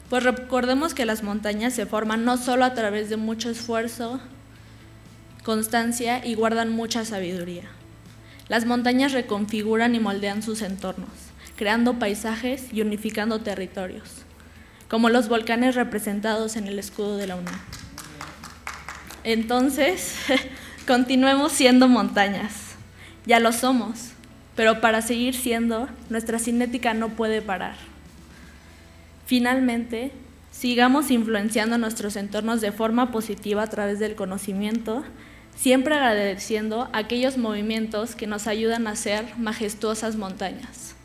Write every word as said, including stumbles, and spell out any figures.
Pues recordemos que las montañas se forman no solo a través de mucho esfuerzo, constancia y guardan mucha sabiduría. Las montañas reconfiguran y moldean sus entornos, creando paisajes y unificando territorios, como los volcanes representados en el escudo de la UNAM. Entonces, continuemos siendo montañas. Ya lo somos, pero para seguir siendo, nuestra cinética no puede parar. Finalmente, sigamos influenciando nuestros entornos de forma positiva a través del conocimiento, siempre agradeciendo aquellos movimientos que nos ayudan a ser majestuosas montañas.